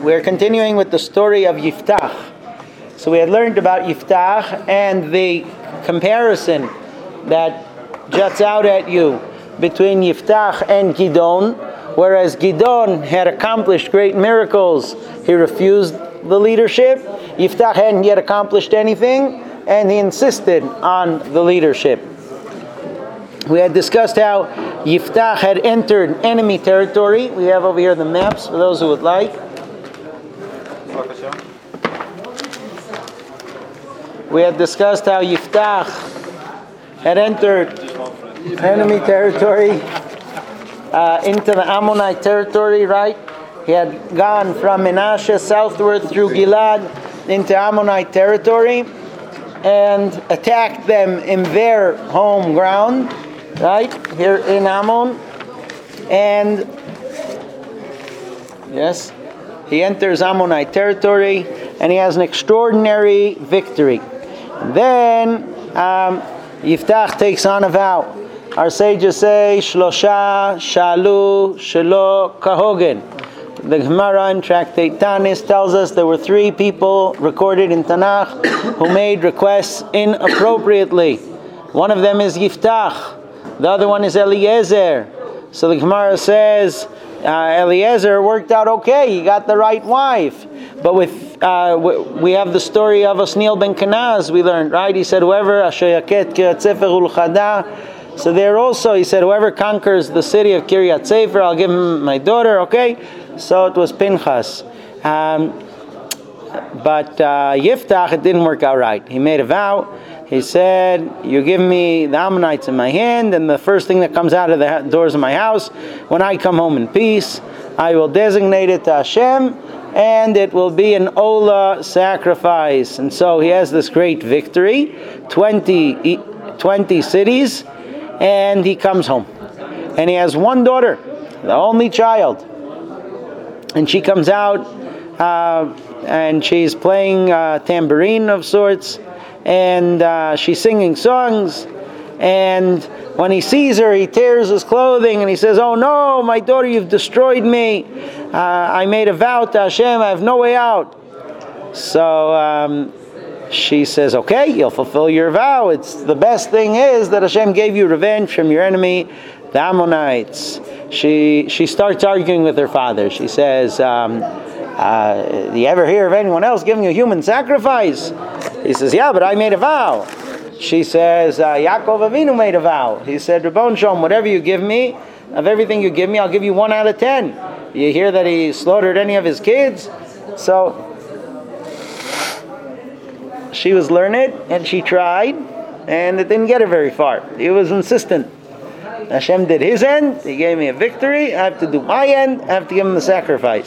We're continuing with the story of Yiftach. So we had learned about Yiftach and the comparison that juts out at you between Yiftach and Gidon. Whereas Gidon had accomplished great miracles, he refused the leadership. Yiftach hadn't yet accomplished anything, and he insisted on the leadership. We had discussed how Yiftach had entered enemy territory. We have over here the maps for those who would like. We had discussed how Yiftach had entered enemy territory into the Ammonite territory, right? He had gone from Menashe southward through Gilad into Ammonite territory and attacked them in their home ground, right, here in Ammon. And yes, he enters Ammonite territory and he has an extraordinary victory. Then Yiftach takes on a vow. Our sages say, Shlosha shalu shelo kahogen. The Gemara in Tractate Tanis tells us there were 3 people recorded in Tanakh who made requests inappropriately. One of them is Yiftach. The other one is Eliezer. So the Gemara says Eliezer worked out okay. He got the right wife. But we have the story of Osniel ben Kenaz, we learned, right? He said, whoever Ashayaket Kiryat Sefer Ulchada. So there also, he said, whoever conquers the city of Kiryat Sefer, I'll give him my daughter, okay? So it was Pinchas. But Yiftach, it didn't work out right. He made a vow. He said, you give me the Ammonites in my hand, and the first thing that comes out of the doors of my house, when I come home in peace, I will designate it to Hashem, and it will be an Ola sacrifice. And so he has this great victory, 20 cities, and he comes home. And he has one daughter, the only child. And she comes out, and she's playing tambourine of sorts, and she's singing songs. And when he sees her, he tears his clothing, and he says, oh no, my daughter, you've destroyed me. I made a vow to Hashem, I have no way out. So she says, okay, you'll fulfill your vow. It's the best thing is that Hashem gave you revenge from your enemy, the Ammonites. She starts arguing with her father. She says, do you ever hear of anyone else giving a human sacrifice? He says, yeah, but I made a vow. She says, Yaakov Avinu made a vow. He said, Ribbon Shalom, whatever you give me, of everything you give me, I'll give you 1 out of 10. You hear that he slaughtered any of his kids? So she was learned, and she tried, and it didn't get her very far. He was insistent. Hashem did his end, he gave me a victory, I have to do my end, I have to give him the sacrifice.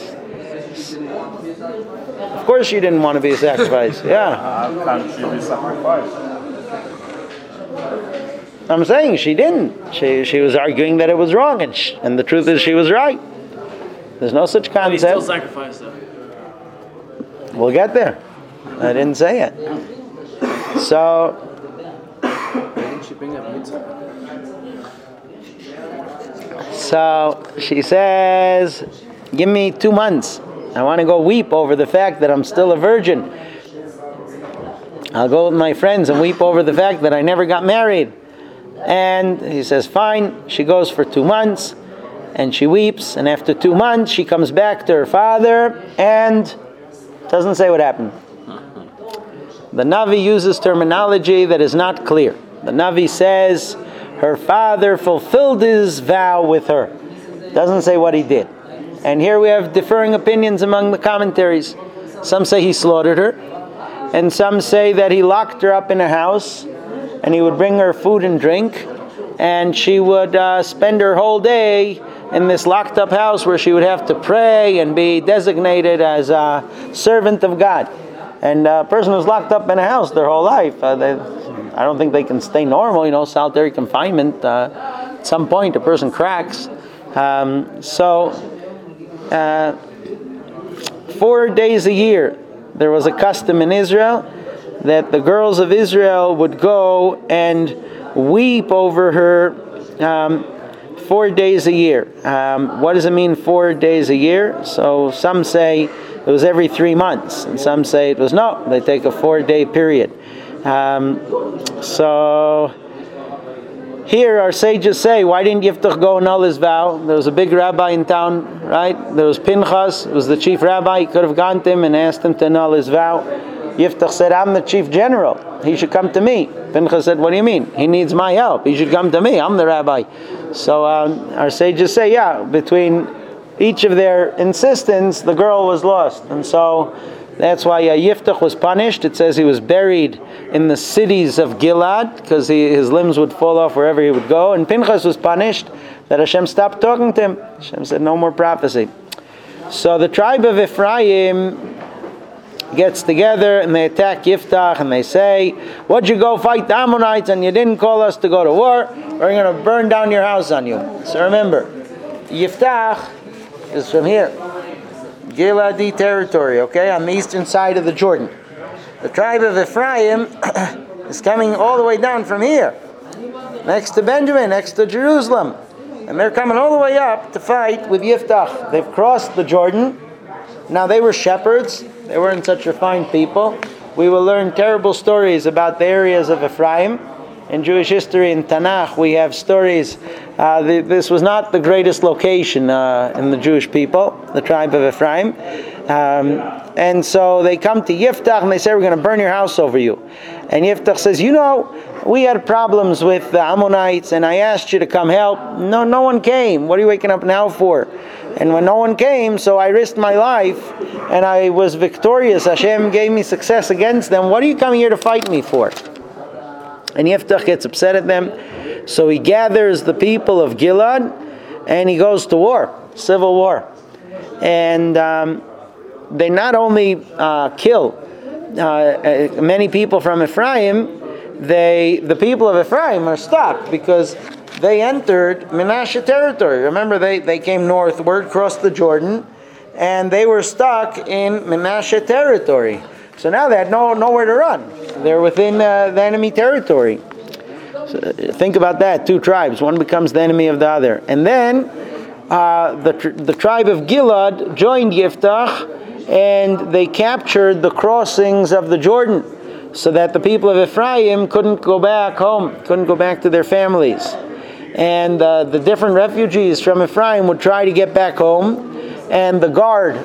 Of course she didn't want to be a sacrifice, yeah. How can she be sacrificed? I'm saying she didn't. She was arguing that it was wrong, and the truth is she was right. There's no such concept. He still sacrificed though. We'll get there. I didn't say it. So Didn't she bring up mitzvah? So she says, give me 2 months. I want to go weep over the fact that I'm still a virgin. I'll go with my friends and weep over the fact that I never got married. And he says, fine. She goes for 2 months and she weeps. And after 2 months, she comes back to her father and doesn't say what happened. The Navi uses terminology that is not clear. The Navi says her father fulfilled his vow with her. Doesn't say what he did. And here we have differing opinions among the commentaries. Some say he slaughtered her, and some say that he locked her up in a house, and he would bring her food and drink, and she would spend her whole day in this locked up house where she would have to pray and be designated as a servant of God. And a person who's locked up in a house their whole life, I don't think they can stay normal, solitary confinement. At some point a person cracks. 4 days a year there was a custom in Israel that the girls of Israel would go and weep over her 4 days a year. What does it mean 4 days a year? So some say it was every 3 months. And some say it was no, they take a 4-day period. So here our sages say, why didn't Yiftach go annul his vow? There was a big rabbi in town, right? There was Pinchas, who was the chief rabbi. He could have gone to him and asked him to annul his vow. Yiftach said, I'm the chief general. He should come to me. Pinchas said, what do you mean? He needs my help. He should come to me. I'm the rabbi. So our sages say, yeah, between each of their insistence, the girl was lost. And so that's why Yiftach was punished. It says he was buried in the cities of Gilad because his limbs would fall off wherever he would go. And Pinchas was punished that Hashem stopped talking to him. Hashem said, no more prophecy. So the tribe of Ephraim gets together and they attack Yiftach and they say, what'd you go fight the Ammonites and you didn't call us to go to war? We're going to burn down your house on you. So remember, Yiftach is from here. Giladi territory, okay, on the eastern side of the Jordan. The tribe of Ephraim is coming all the way down from here, next to Benjamin, next to Jerusalem. And they're coming all the way up to fight with Yiftach. They've crossed the Jordan. Now they were shepherds. They weren't such refined people. We will learn terrible stories about the areas of Ephraim. In Jewish history, in Tanakh, we have stories. This was not the greatest location in the Jewish people, the tribe of Ephraim. And so they come to Yiftach and they say, we're going to burn your house over you. And Yiftach says, we had problems with the Ammonites and I asked you to come help. No one came. What are you waking up now for? And when no one came, so I risked my life and I was victorious. Hashem gave me success against them. What are you coming here to fight me for? And Yiftach gets upset at them. So he gathers the people of Gilad and he goes to war, civil war. And they not only kill many people from Ephraim, the people of Ephraim are stuck because they entered Menashe territory. Remember, they came northward, crossed the Jordan, and they were stuck in Menashe territory. So now they had nowhere to run. They're within the enemy territory. So think about that, 2 tribes. One becomes the enemy of the other. And then the tribe of Gilad joined Yiftach, and they captured the crossings of the Jordan so that the people of Ephraim couldn't go back home, couldn't go back to their families. And the different refugees from Ephraim would try to get back home, and the guard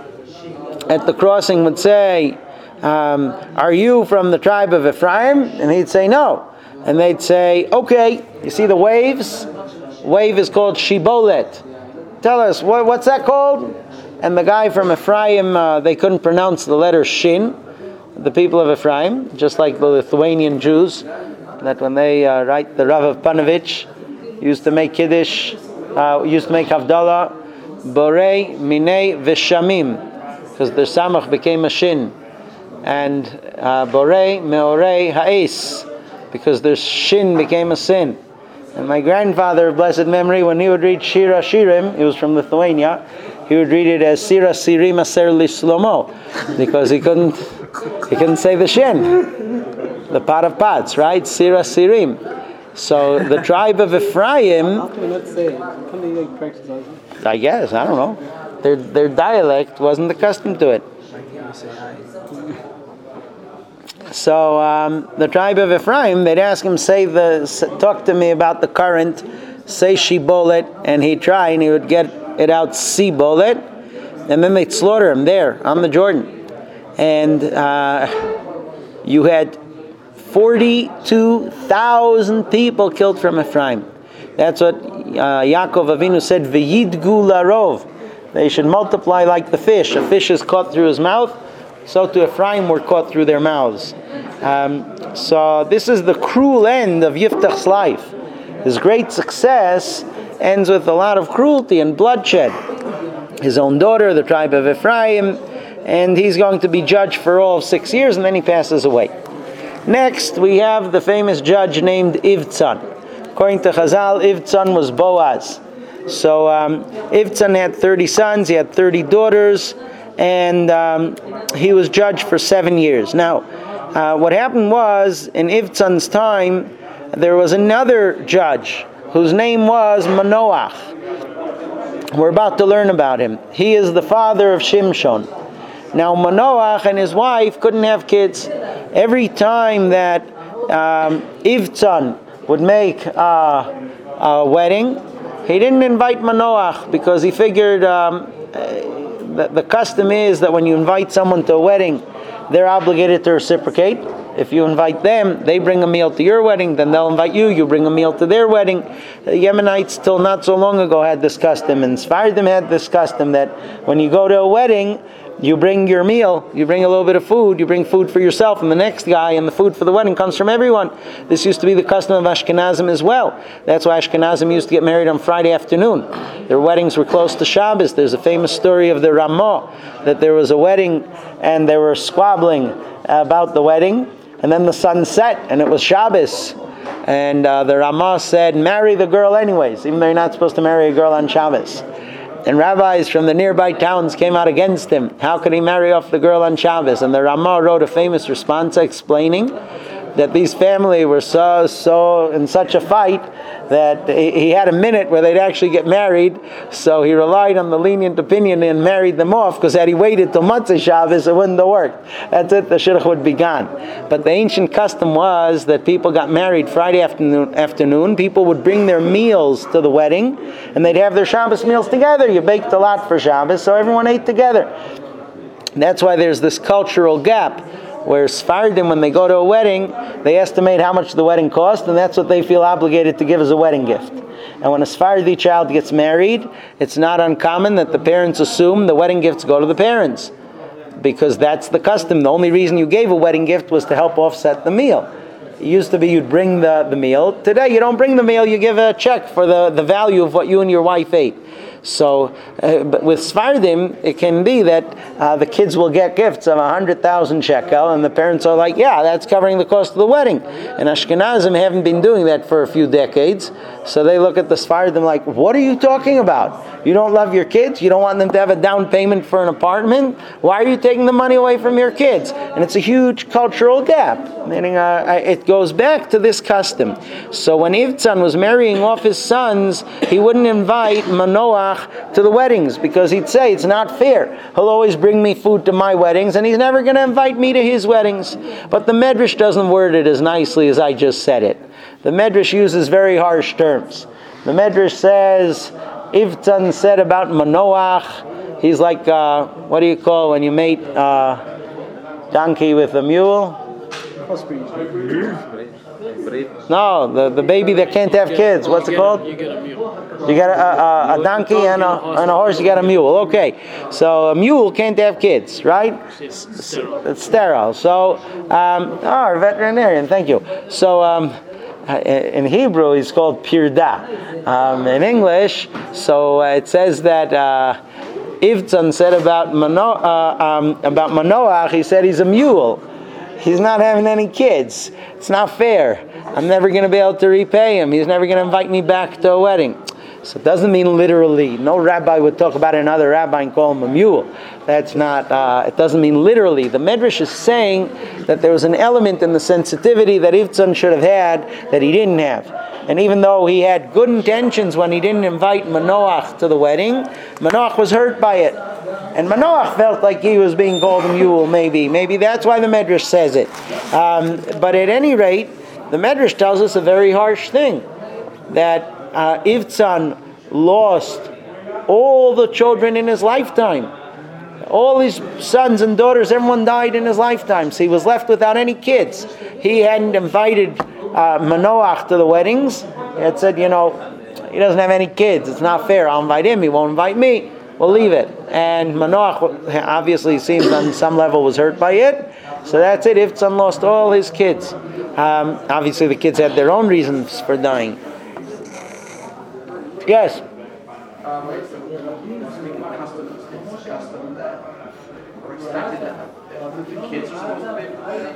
at the crossing would say, are you from the tribe of Ephraim? And he'd say no. And they'd say, okay, you see the waves? Wave is called Shibolet. Tell us, what's that called? And the guy from Ephraim, they couldn't pronounce the letter Shin, the people of Ephraim, just like the Lithuanian Jews, that when they write the Rav of Panovich, used to make Kiddush, used to make Havdalah, Borei, Minei, Veshamim, because their Samach became a Shin. And Borei, Meorei, Ha'es, because their Shin became a sin. And my grandfather of blessed memory, when he would read Shira Shirim, he was from Lithuania, he would read it as Sira Sirim Aser Lislomo, because he couldn't say the Shin, the pot of pots, right? Sira Sirim. So the tribe of Ephraim, How can we not say it? Can they practice on it? I guess, I don't know. Their dialect wasn't accustomed to it. So the tribe of Ephraim, they'd ask him, talk to me about the current, say Shibolet, and he'd try, and he would get it out Sibolet, and then they'd slaughter him there on the Jordan. And you had 42,000 people killed from Ephraim. That's what Yaakov Avinu said, V'yidgu larov. They should multiply like the fish. A fish is caught through his mouth, so to Ephraim were caught through their mouths. So this is the cruel end of Yiftach's life. His great success ends with a lot of cruelty and bloodshed. His own daughter, the tribe of Ephraim, and he's going to be judged for all of 6 years, and then he passes away. Next, we have the famous judge named Ivtzan. According to Chazal, Ivtzan was Boaz. So Ivtzan had 30 sons, he had 30 daughters, and he was judged for 7 years. Now, what happened was, in Ivtzan's time, there was another judge whose name was Manoach. We're about to learn about him. He is the father of Shimshon. Now Manoach and his wife couldn't have kids. Every time that Ivtzan would make a wedding, he didn't invite Manoach because he figured that the custom is that when you invite someone to a wedding, they're obligated to reciprocate. If you invite them, they bring a meal to your wedding, then they'll invite you, you bring a meal to their wedding. The Yemenites till not so long ago had this custom, and Sephardim had this custom that when you go to a wedding, you bring your meal, you bring a little bit of food, you bring food for yourself and the next guy, and the food for the wedding comes from everyone. This used to be the custom of Ashkenazim as well. That's why Ashkenazim used to get married on Friday afternoon. Their weddings were close to Shabbos. There's a famous story of the Ramah, that there was a wedding and they were squabbling about the wedding, and then the sun set and it was Shabbos. And the Ramah said, marry the girl anyways, even though you're not supposed to marry a girl on Shabbos. And rabbis from the nearby towns came out against him. How could he marry off the girl on Shabbos? And the Ramah wrote a famous response explaining that these family were so in such a fight that he had a minute where they'd actually get married, so he relied on the lenient opinion and married them off, because had he waited till Motzei Shabbos, it wouldn't have worked. That's it, the shidduch would be gone. But the ancient custom was that people got married Friday afternoon. People would bring their meals to the wedding, and they'd have their Shabbos meals together. You baked a lot for Shabbos, so everyone ate together. And that's why there's this cultural gap, where Sephardim, when they go to a wedding, they estimate how much the wedding cost, and that's what they feel obligated to give as a wedding gift. And when a Sephardi child gets married, it's not uncommon that the parents assume the wedding gifts go to the parents, because that's the custom. The only reason you gave a wedding gift was to help offset the meal. It used to be you'd bring the meal. Today you don't bring the meal, you give a check for the value of what you and your wife ate. So, but with Sephardim, it can be that the kids will get gifts of 100,000 shekel, and the parents are like, yeah, that's covering the cost of the wedding. And Ashkenazim haven't been doing that for a few decades, so they look at the Sephardim like, what are you talking about? You don't love your kids? You don't want them to have a down payment for an apartment? Why are you taking the money away from your kids? And it's a huge cultural gap, meaning it goes back to this custom. So when Ivtzan was marrying off his sons, he wouldn't invite Manoach to the weddings, because he'd say it's not fair. He'll always bring me food to my weddings, and he's never going to invite me to his weddings. But the Medrash doesn't word it as nicely as I just said it. The Medrash uses very harsh terms. The Medrash says, Ivtzan said about Manoach, he's like, what do you call when you mate donkey with a mule? No, the baby that can't have kids. What's it called? You get a mule. You got a donkey and a horse. You got a mule. Okay, so a mule can't have kids, right? It's sterile. So, a veterinarian. Thank you. So, in Hebrew, he's called pirda. In English, so it says that Ivtzan said about Manoach, he said he's a mule. He's not having any kids. It's not fair. I'm never going to be able to repay him. He's never going to invite me back to a wedding. So it doesn't mean literally. No rabbi would talk about another rabbi and call him a mule. That's not, it doesn't mean literally. The Medrash is saying that there was an element in the sensitivity that Ivtzan should have had that he didn't have. And even though he had good intentions when he didn't invite Manoach to the wedding, Manoach was hurt by it. And Manoach felt like he was being called a mule, maybe. Maybe that's why the Medrash says it. But at any rate, the Medrash tells us a very harsh thing, that Ivtzan lost all the children in his lifetime. All his sons and daughters, everyone died in his lifetime, so he was left without any kids. He hadn't invited Manoach to the weddings. He had said, he doesn't have any kids. It's not fair. I'll invite him. He won't invite me. We'll leave it. And Manoach obviously seems on some level was hurt by it. So that's it. Ivtzan lost all his kids. Obviously the kids had their own reasons for dying. Yes? Kids are supposed to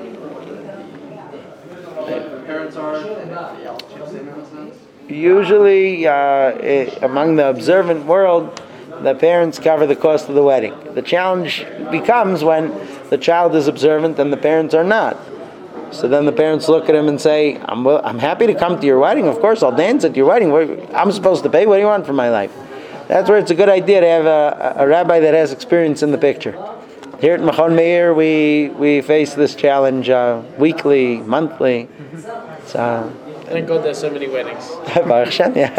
pay. The parents are. Usually, among the observant world, the parents cover the cost of the wedding. The challenge becomes when the child is observant and the parents are not. So then the parents look at him and say, I'm happy to come to your wedding. Of course, I'll dance at your wedding. I'm supposed to pay. What do you want for my life? That's where it's a good idea to have a rabbi that has experience in the picture. Here at Machon Meir, we face this challenge weekly, monthly. Thank God there's so many weddings. Baruch Hashem, yeah.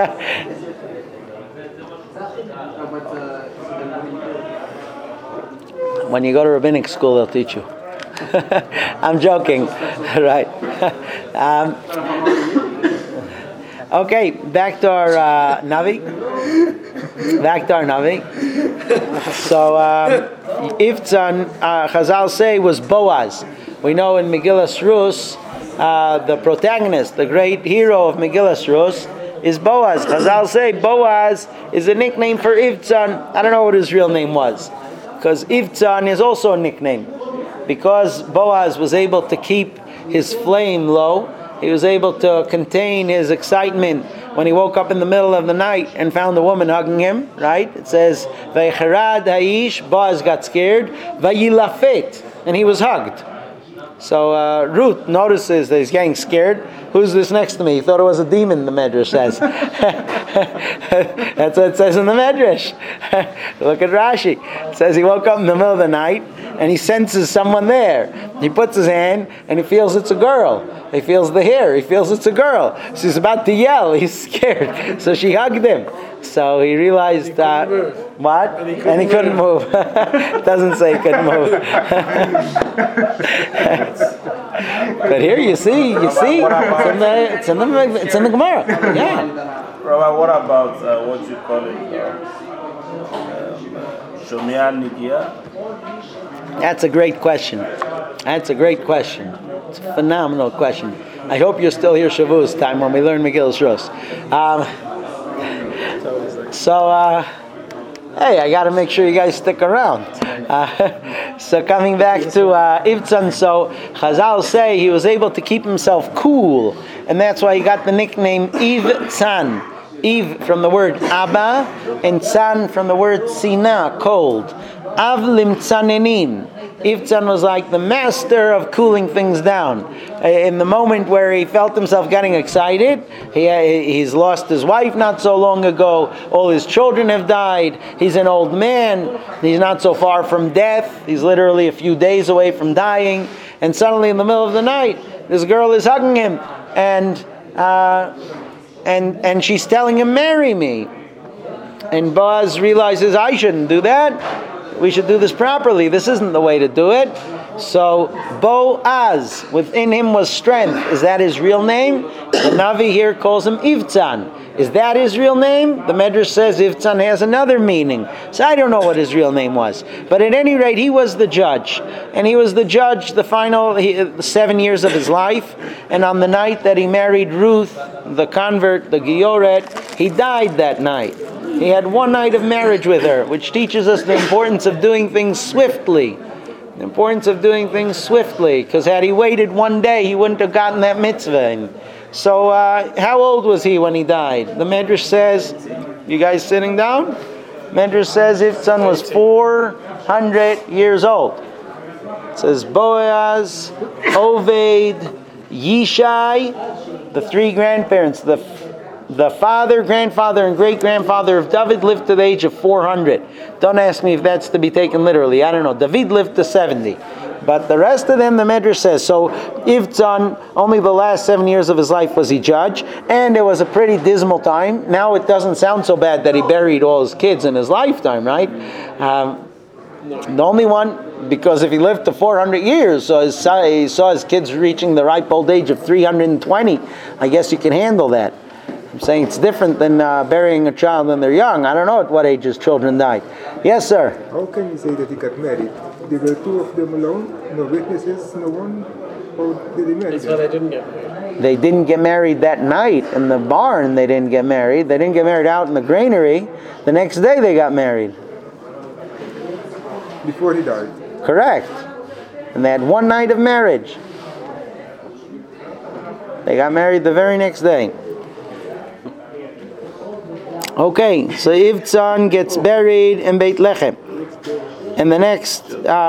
When you go to rabbinic school, they'll teach you. I'm joking, right? Okay, back to our Navi. So, Ivtzan, Chazal say, was Boaz. We know in Megillas Rus, the protagonist, the great hero of Megillas Rus, is Boaz. Chazal say Boaz is a nickname for Ivtzan. I don't know what his real name was, because Ivtzan is also a nickname. Because Boaz was able to keep his flame low, he was able to contain his excitement when he woke up in the middle of the night and found a woman hugging him, right? It says, Vaycherad ha'ish, Boaz got scared, Vayilafet, and he was hugged. So Ruth notices that he's getting scared. Who's this next to me? He thought it was a demon, the Medrash says. That's what it says in the Medrash. Look at Rashi. It says he woke up in the middle of the night and he senses someone there. He puts his hand and he feels it's a girl. He feels the hair. He feels it's a girl. So he's about to yell. He's scared. So she hugged him. So he realized that what? And he couldn't move. It doesn't say he couldn't move. But here you see, it's in the Gemara. Yeah. Rabbi, what about what you call it? Shomia Nigia? That's a great question. It's a phenomenal question. I hope you're still here Shavuos time when we learn Megillas Rus. Hey, I got to make sure you guys stick around. So coming back to Ivtzan, so Chazal say he was able to keep himself cool, and that's why he got the nickname Ivtzan. Iv from the word Abba, and Tzan from the word Sina, cold. Av limtzanenin. Ivtzan was like the master of cooling things down. In the moment where he felt himself getting excited, he's lost his wife not so long ago, all his children have died, he's an old man, he's not so far from death, he's literally a few days away from dying, and suddenly in the middle of the night, this girl is hugging him, and she's telling him, marry me. And Boaz realizes, I shouldn't do that. We should do this properly. This isn't the way to do it. So Boaz, within him was strength. Is that his real name? The Navi here calls him Ivtzan. Is that his real name? The Medrash says Ivtzan has another meaning. So I don't know what his real name was. But at any rate, he was the judge. And he was the judge the final 7 years of his life. And on the night that he married Ruth, the convert, the Gioret, he died that night. He had one night of marriage with her, which teaches us the importance of doing things swiftly. The importance of doing things swiftly, because had he waited one day, he wouldn't have gotten that mitzvah. So, how old was he when he died? The Medrash says, you guys sitting down? Medrash says Ivtzan was 400 years old. It says Boaz, Oved, Yishai, the three grandparents, the father, grandfather, and great-grandfather of David lived to the age of 400. Don't ask me if that's to be taken literally. I don't know. David lived to 70. But the rest of them, the Medrash says. So, Ivtzan, only the last 7 years of his life was he judge. And it was a pretty dismal time. Now it doesn't sound so bad that he buried all his kids in his lifetime, right? The only one, because if he lived to 400 years, so he saw his kids reaching the ripe old age of 320, I guess you can handle that. I'm saying it's different than burying a child when they're young. I don't know at what age his children died. Yes, sir? How can you say that he got married? There were two of them alone? No witnesses? No one? Or did they marry? That's why they didn't get married. They didn't get married that night in the barn. They didn't get married. They didn't get married out in the granary. The next day they got married. Before he died? Correct. And they had one night of marriage. They got married the very next day. Okay, so Ivtzan gets buried in Beit Lechem, and the next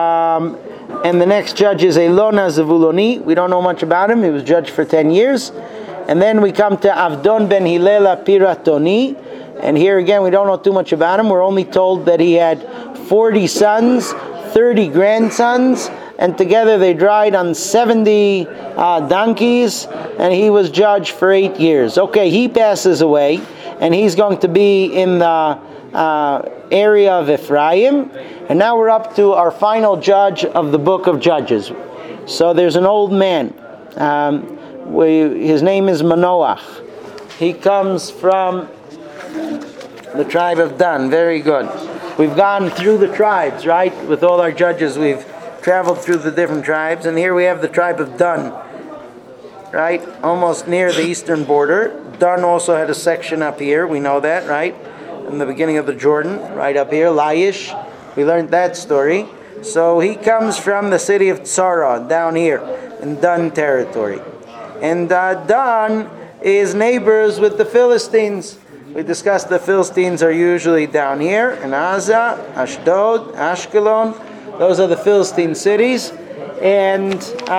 judge is Elona Zavuloni. We don't know much about him. He was judge for 10 years, and then we come to Avdon ben Hillel Piratoni, and here again we don't know too much about him. We're only told that he had 40 sons, 30 grandsons, and together they ride on 70 donkeys, and he was judged for 8 years. Okay, he passes away, and he's going to be in the area of Ephraim. And now we're up to our final judge of the book of Judges. So there's an old man. His name is Manoach. He comes from the tribe of Dan. Very good. We've gone through the tribes, right? With all our judges, we've traveled through the different tribes. And here we have the tribe of Dan, right? Almost near the eastern border. Dan also had a section up here. We know that, right? In the beginning of the Jordan, right up here, Laish. We learned that story. So he comes from the city of Tzara, down here, in Dan territory. And Dan is neighbors with the Philistines. We discussed the Philistines are usually down here, in Gaza, Ashdod, Ashkelon. Those are the Philistine cities. And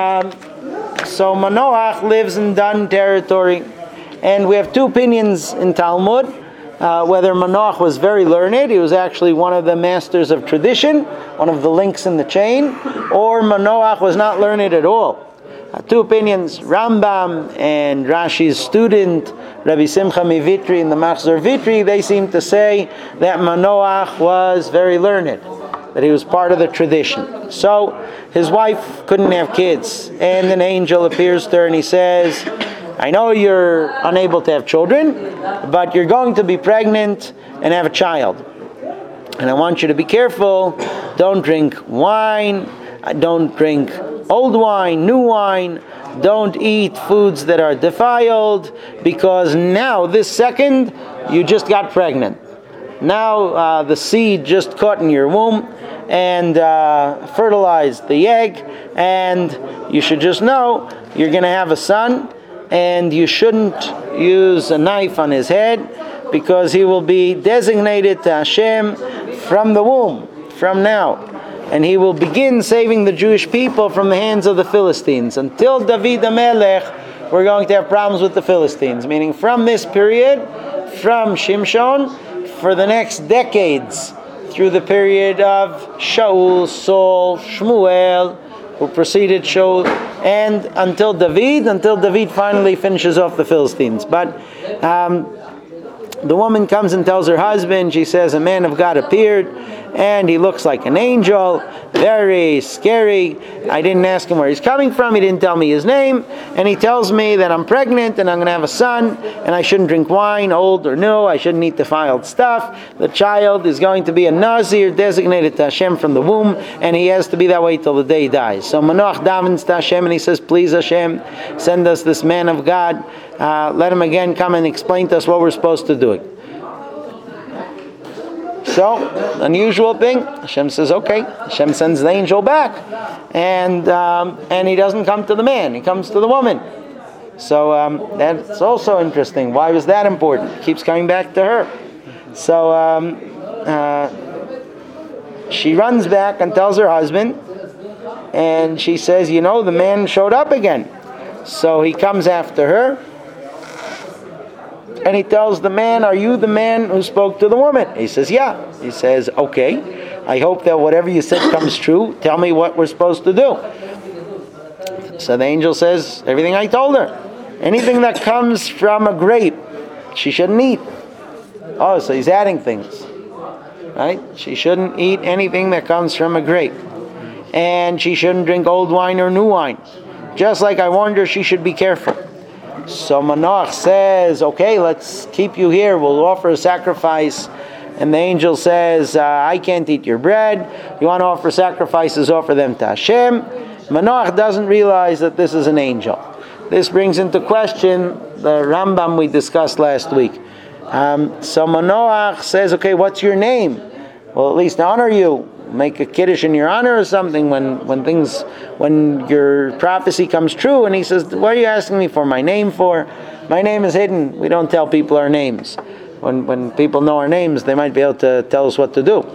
so Manoach lives in Dan territory. And we have two opinions in Talmud. Whether Manoach was very learned, he was actually one of the masters of tradition, one of the links in the chain, or Manoach was not learned at all. Two opinions. Rambam and Rashi's student, Rabbi Simcha Mivitri in the Machzor Vitri, they seem to say that Manoach was very learned, that he was part of the tradition. So his wife couldn't have kids, and an angel appears to her and he says, I know you're unable to have children, but you're going to be pregnant and have a child. And I want you to be careful. Don't drink wine. Don't drink old wine, new wine. Don't eat foods that are defiled, because now, this second, you just got pregnant. Now the seed just caught in your womb and fertilized the egg, and you should just know you're going to have a son. And you shouldn't use a knife on his head, because he will be designated to Hashem from the womb, from now. And he will begin saving the Jewish people from the hands of the Philistines. Until David HaMelech, we're going to have problems with the Philistines. Meaning from this period, from Shimshon, for the next decades, through the period of Shaul, Saul, Shmuel, who preceded Shaul, and until David finally finishes off the Philistines. But the woman comes and tells her husband, she says, a man of God appeared, and he looks like an angel, very scary. I didn't ask him where he's coming from, he didn't tell me his name, and he tells me that I'm pregnant and I'm going to have a son, and I shouldn't drink wine, old or new, I shouldn't eat defiled stuff. The child is going to be a Nazir, designated to Hashem from the womb, and he has to be that way till the day he dies. So Manoach davens to Hashem and he says, please Hashem, send us this man of God, let him again come and explain to us what we're supposed to do. So, unusual thing, Hashem says, okay. Hashem sends the angel back, and he doesn't come to the man, he comes to the woman. So that's also interesting. Why was that important? It keeps coming back to her. So she runs back and tells her husband, and she says, the man showed up again. So he comes after her, and he tells the man, are you the man who spoke to the woman? He says, yeah. He says, okay, I hope that whatever you said comes true. Tell me what we're supposed to do. So the angel says, everything I told her. Anything that comes from a grape, she shouldn't eat. Oh, so he's adding things. Right? She shouldn't eat anything that comes from a grape. And she shouldn't drink old wine or new wine. Just like I warned her, she should be careful. So Manoach says, okay, let's keep you here. We'll offer a sacrifice. And the angel says, I can't eat your bread. You want to offer sacrifices, offer them to Hashem. Manoach doesn't realize that this is an angel. This brings into question the Rambam we discussed last week. So Manoach says, okay, what's your name? Well, at least honor you. Make a kiddush in your honor or something when your prophecy comes true. And he says, what are you asking me for my name for? My name is hidden. We don't tell people our names. When people know our names, they might be able to tell us what to do.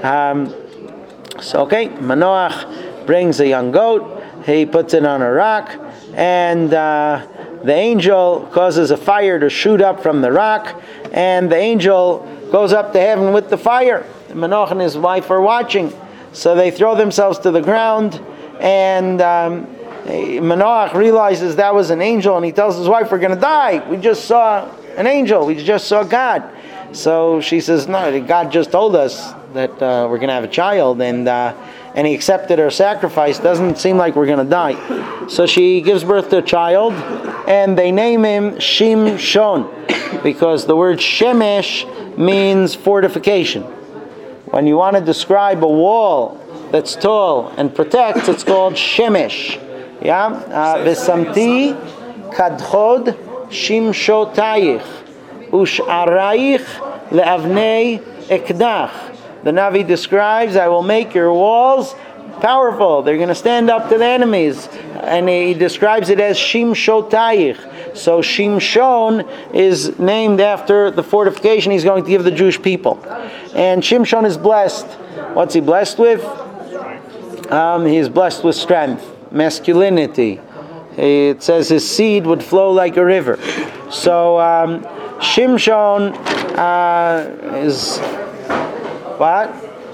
So Manoach brings a young goat. He puts it on a rock, and the angel causes a fire to shoot up from the rock, and the angel goes up to heaven with the fire. Manoach and his wife are watching. So they throw themselves to the ground, and Manoach realizes that was an angel, and he tells his wife, "We're going to die. We just saw an angel. We just saw God." So she says, "No, God just told us that we're going to have a child, and He accepted our sacrifice. Doesn't seem like we're going to die." So she gives birth to a child, and they name him Shimshon, because the word Shemesh means fortification. When you want to describe a wall that's tall and protects, it's called Shemesh. Yeah, V'samti kadchod shimshotayich ush'arayich le'avnei ekdach. The Navi describes, I will make your walls powerful. They're going to stand up to the enemies. And he describes it as shimshotayich. So Shimshon is named after the fortification he's going to give the Jewish people. And Shimshon is blessed. What's he blessed with? He's blessed with strength, masculinity. It says his seed would flow like a river. So Shimshon is what?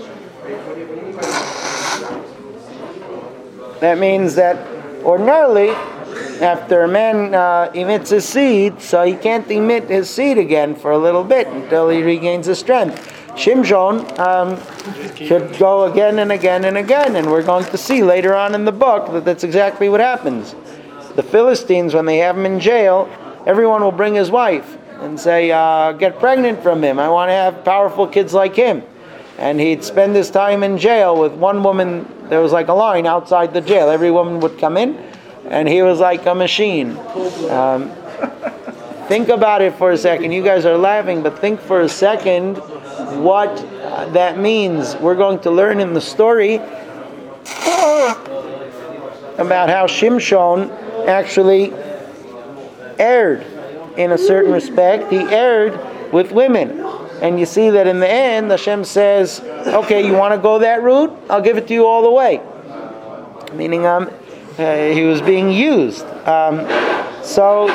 That means that ordinarily, after a man emits his seed, so he can't emit his seed again for a little bit until he regains his strength. Shimshon could go again and again and again, and we're going to see later on in the book that that's exactly what happens. The Philistines, when they have him in jail, everyone will bring his wife and say, get pregnant from him. I want to have powerful kids like him. And he'd spend his time in jail with one woman. There was like a line outside the jail. Every woman would come in, and he was like a machine. Think about it for a second. You guys are laughing, but think for a second what that means. We're going to learn in the story about how Shimshon actually erred in a certain respect. He erred with women. And you see that in the end, Hashem says, okay, you want to go that route? I'll give it to you all the way. Meaning he was being used. So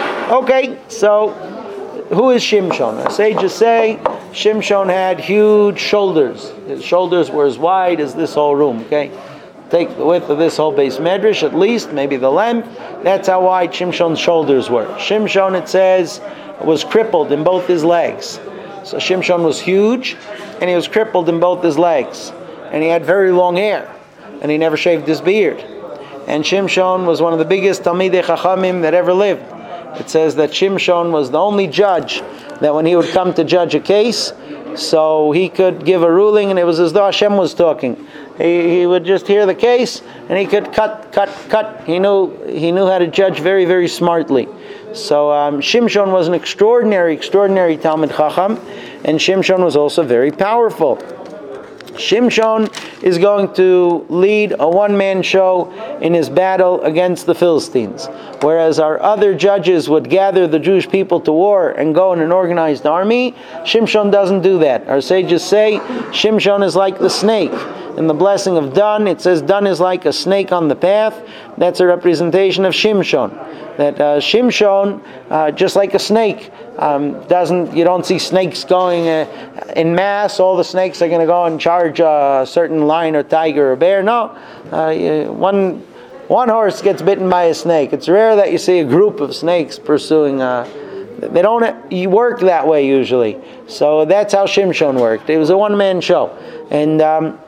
who is Shimshon? Our sages say Shimshon had huge shoulders. His shoulders were as wide as this whole room, okay? Take the width of this whole base medrash, at least, maybe the length. That's how wide Shimshon's shoulders were. Shimshon, it says, was crippled in both his legs. So Shimshon was huge, and he was crippled in both his legs. And he had very long hair, and he never shaved his beard. And Shimshon was one of the biggest Talmidei Chachamim that ever lived. It says that Shimshon was the only judge that when he would come to judge a case, so he could give a ruling, and it was as though Hashem was talking. He would just hear the case, and he could cut. He knew how to judge very, very smartly. So Shimshon was an extraordinary Talmid Chacham, and Shimshon was also very powerful. Shimshon is going to lead a one-man show in his battle against the Philistines. Whereas our other judges would gather the Jewish people to war and go in an organized army, Shimshon doesn't do that. Our sages say Shimshon is like the snake. In the blessing of Dan, it says Dan is like a snake on the path. That's a representation of Shimshon. That Shimshon, just like a snake, you don't see snakes going in mass. All the snakes are going to go and charge a certain lion or tiger or bear. No, one horse gets bitten by a snake. It's rare that you see a group of snakes pursuing. They don't work that way usually. So that's how Shimshon worked. It was a one-man show, and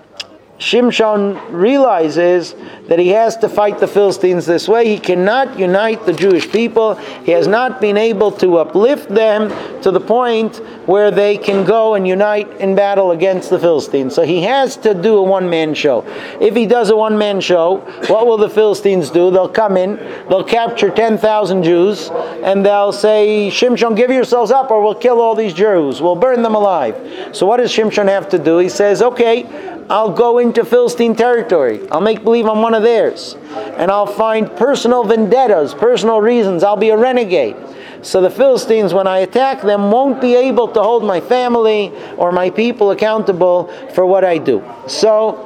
Shimshon realizes that he has to fight the Philistines this way. He cannot unite the Jewish people. He has not been able to uplift them to the point where they can go and unite in battle against the Philistines. So he has to do a one-man show. If he does a one-man show, what will the Philistines do? They'll come in, they'll capture 10,000 Jews, and they'll say, Shimshon, give yourselves up or we'll kill all these Jews. We'll burn them alive. So what does Shimshon have to do? He says, okay, I'll go into Philistine territory. I'll make believe I'm one of theirs. And I'll find personal vendettas, personal reasons. I'll be a renegade. So the Philistines, when I attack them, won't be able to hold my family or my people accountable for what I do. So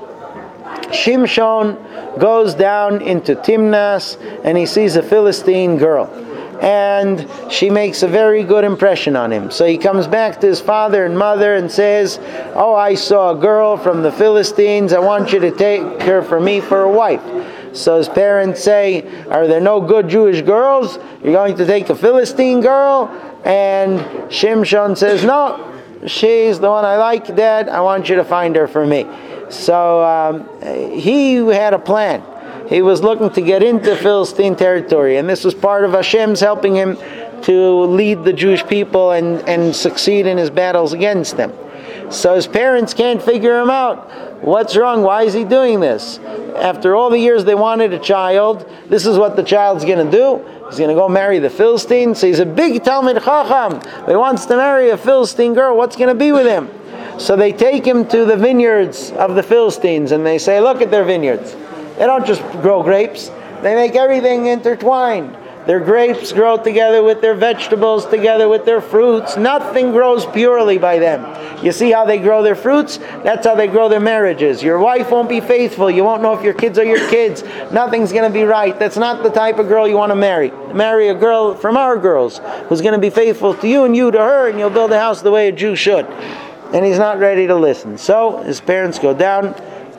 Shimshon goes down into Timnas and he sees a Philistine girl. and she makes a very good impression on him. So he comes back to his father and mother and says, "Oh, I saw a girl from the Philistines. I want you to take her for me for a wife." So his parents say, "Are there no good Jewish girls? You're going to take a Philistine girl?" And Shimshon says, "No, she's the one I like, Dad. I want you to find her for me." So he had a plan. He was looking to get into Philistine territory, and this was part of Hashem's helping him to lead the Jewish people and succeed in his battles against them. So his parents can't figure him out. What's wrong? Why is he doing this? After all the years they wanted a child, this is what the child's going to do. He's going to go marry the Philistines. So he's a big Talmid Chacham. He wants to marry a Philistine girl. What's going to be with him? So they take him to the vineyards of the Philistines and they say, "Look at their vineyards. They don't just grow grapes. They make everything intertwined. Their grapes grow together with their vegetables, together with their fruits. Nothing grows purely by them. You see how they grow their fruits? That's how they grow their marriages. Your wife won't be faithful. You won't know if your kids are your kids. Nothing's going to be right. That's not the type of girl you want to marry. Marry a girl from our girls who's going to be faithful to you and you to her, and you'll build a house the way a Jew should." And he's not ready to listen. So his parents go down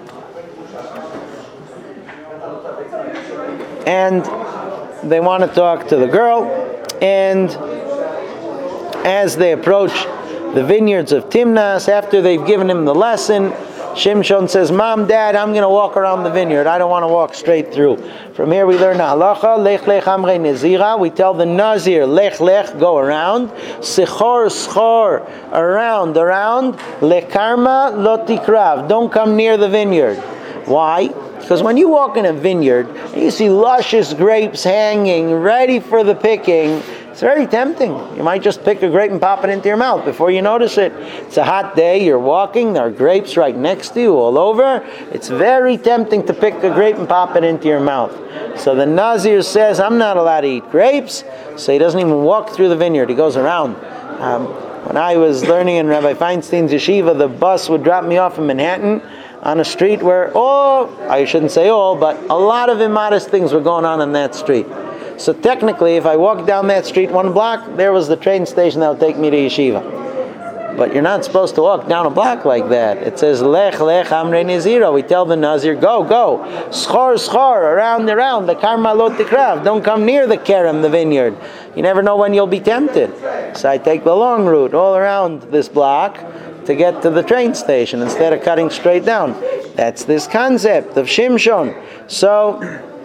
and they want to talk to the girl, and as they approach the vineyards of Timnas, after they've given him the lesson, Shimshon says, "Mom, Dad, I'm going to walk around the vineyard. I don't want to walk straight through." From here we learn halacha, lech lech amrei nezira. We tell the Nazir, lech lech, go around. Sichor, schor, around. Lekarma, lo tikrav. Don't come near the vineyard. Why? Because when you walk in a vineyard and you see luscious grapes hanging, ready for the picking, it's very tempting. You might just pick a grape and pop it into your mouth before you notice it. It's a hot day, you're walking, there are grapes right next to you all over. It's very tempting to pick a grape and pop it into your mouth. So the Nazir says, "I'm not allowed to eat grapes." So he doesn't even walk through the vineyard, he goes around. When I was learning in Rabbi Feinstein's yeshiva, the bus would drop me off in Manhattan on a street where I shouldn't say all, but a lot of immodest things were going on that street. So technically, if I walked down that street 1 block, there was the train station that would take me to yeshiva. But you're not supposed to walk down a block like that. It says, "Lech lech amrei nezira." We tell the Nazir, go. Schor, schor, around. The karma lo tikrav. Don't come near the kerem, the vineyard. You never know when you'll be tempted. So I take the long route all around this block to get to the train station instead of cutting straight down. That's this concept of Shimshon. So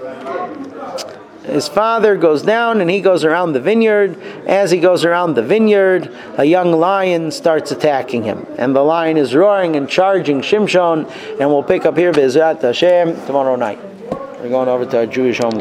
his father goes down and he goes around the vineyard. As he goes around the vineyard, a young lion starts attacking him. And the lion is roaring and charging Shimshon. And we'll pick up here Be'ezrat Hashem tomorrow night. We're going over to our Jewish home.